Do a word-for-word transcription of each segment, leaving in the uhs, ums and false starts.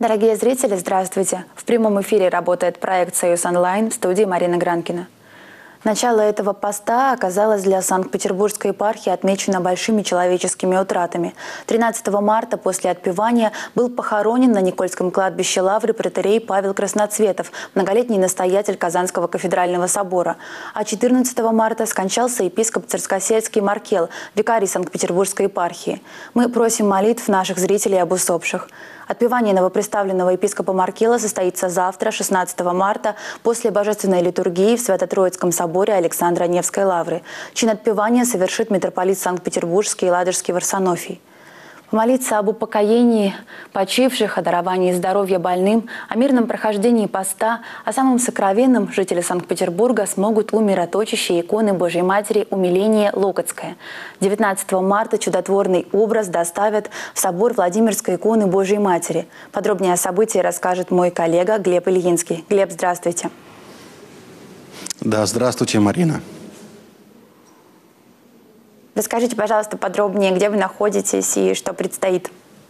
Дорогие зрители, здравствуйте! В прямом эфире работает проект «Союз онлайн», в студии Марина Гранкина. Начало этого поста оказалось для Санкт-Петербургской епархии отмечено большими человеческими утратами. тринадцатого марта после отпевания был похоронен на Никольском кладбище Лавры протоиерей Павел Красноцветов, многолетний настоятель Казанского кафедрального собора. А четырнадцатого марта скончался епископ Царскосельский Маркел, викарий Санкт-Петербургской епархии. Мы просим молитв наших зрителей об усопших. Отпевание новоприставленного епископа Маркела состоится завтра, шестнадцатого марта, после божественной литургии в Свято-Троицком соборе Александра Невской лавры. Чин отпевания совершит митрополит Санкт-Петербургский и Ладожский Варсонофий. Помолиться об упокоении почивших, о даровании здоровья больным, о мирном прохождении поста, о самом сокровенном жители Санкт-Петербурга смогут у мироточащей иконы Божьей Матери Умиление Локотское. девятнадцатого марта чудотворный образ доставят в собор Владимирской иконы Божьей Матери. Подробнее о событии расскажет мой коллега Глеб Ильинский. Глеб, здравствуйте. Да, здравствуйте, Марина. Расскажите, пожалуйста, подробнее, где вы находитесь и что предстоит.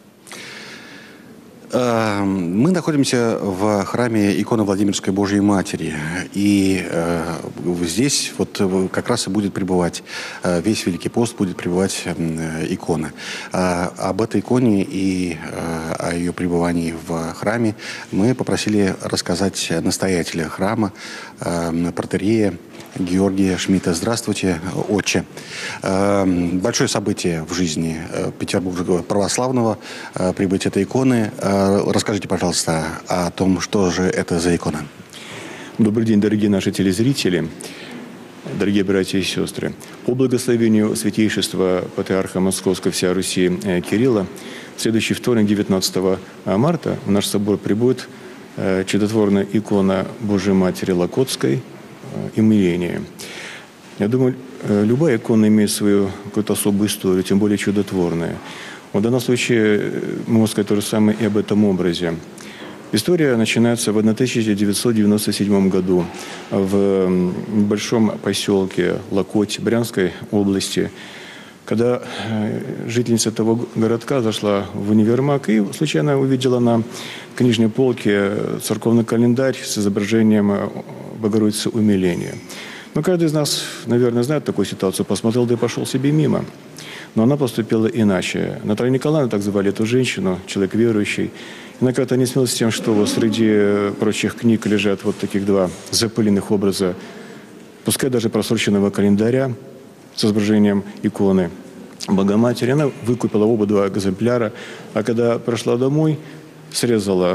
Мы находимся в храме иконы Владимирской Божьей Матери. И э, здесь вот как раз и будет пребывать, э, весь Великий пост будет пребывать э, икона. А об этой иконе и э, о ее пребывании в храме мы попросили рассказать настоятеля храма, э, протоиерея Георгия Шмидта. Здравствуйте, отче. Э, большое событие в жизни Петербургского православного, э, прибытие этой иконы. Расскажите, пожалуйста, о том, что же это за икона. Добрый день, дорогие наши телезрители, дорогие братья и сестры. По благословению Святейшества Патриарха Московского всея Руси Кирилла, в следующий вторник, девятнадцатого марта, в наш собор прибудет чудотворная икона Божьей Матери Локотской «Умиление». Я думаю, любая икона имеет свою какую-то особую историю, тем более чудотворная. В данном случае мы можем сказать то же самое и об этом образе. История начинается в тысяча девятьсот девяносто седьмом году в небольшом поселке Локоть Брянской области, когда жительница этого городка зашла в универмаг и случайно увидела на книжной полке церковный календарь с изображением Богородицы Умиления. Ну, каждый из нас, наверное, знает такую ситуацию, посмотрел, да и пошел себе мимо. Но она поступила иначе. Наталья Николаевна, так звали эту женщину, человек верующий. Она как-то не смелась с тем, что вот среди прочих книг лежат вот таких два запыленных образа, пускай даже просроченного календаря с изображением иконы Богоматери. Она выкупила оба два экземпляра, а когда пришла домой, срезала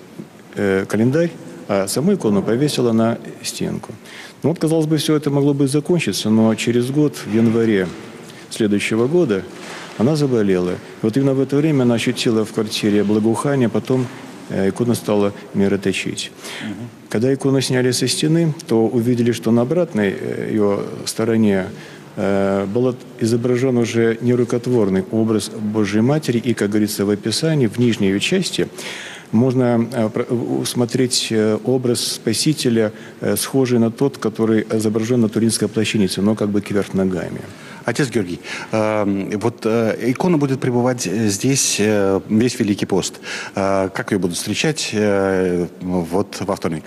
э, календарь, а саму икону повесила на стенку. Ну вот, казалось бы, все это могло бы закончиться, но через год, в январе следующего года, она заболела. И вот именно в это время она ощутила в квартире благоухание, потом э, икона стала мироточить. Угу. Когда икону сняли со стены, то увидели, что на обратной э, ее стороне э, был изображен уже нерукотворный образ Божьей Матери, и, как говорится в описании, в нижней ее части можно усмотреть образ Спасителя, схожий на тот, который изображен на Туринской плащанице, но как бы кверх ногами. Отец Георгий, вот икона будет пребывать здесь весь Великий пост. Как ее будут встречать вот во вторник?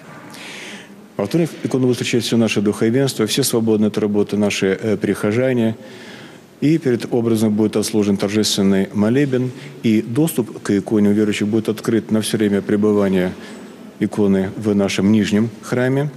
Во вторник икону будут встречать все наше духовенство, все свободные от работы наши прихожане. И перед образом будет отслужен торжественный молебен, и доступ к иконе у верующих будет открыт на все время пребывания иконы в нашем нижнем храме.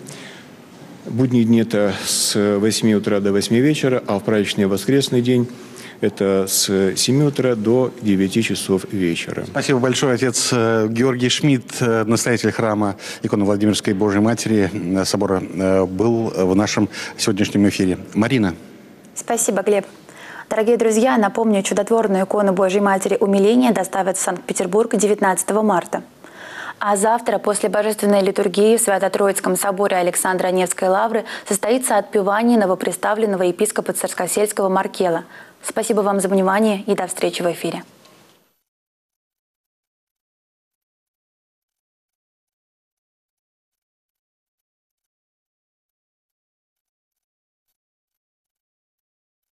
Будние дни это с восьми утра до восьми вечера, а в праздничный воскресный день это с семи утра до девяти часов вечера. Спасибо большое, отец Георгий Шмидт, настоятель храма иконы Владимирской Божьей Матери собора, был в нашем сегодняшнем эфире. Марина. Спасибо, Глеб. Дорогие друзья, напомню, чудотворную икону Божьей Матери Умиления доставят в Санкт-Петербург девятнадцатого марта. А завтра, после божественной литургии в Свято-Троицком соборе Александра Невской лавры, состоится отпевание новоприставленного епископа Царскосельского Маркела. Спасибо вам за внимание и до встречи в эфире.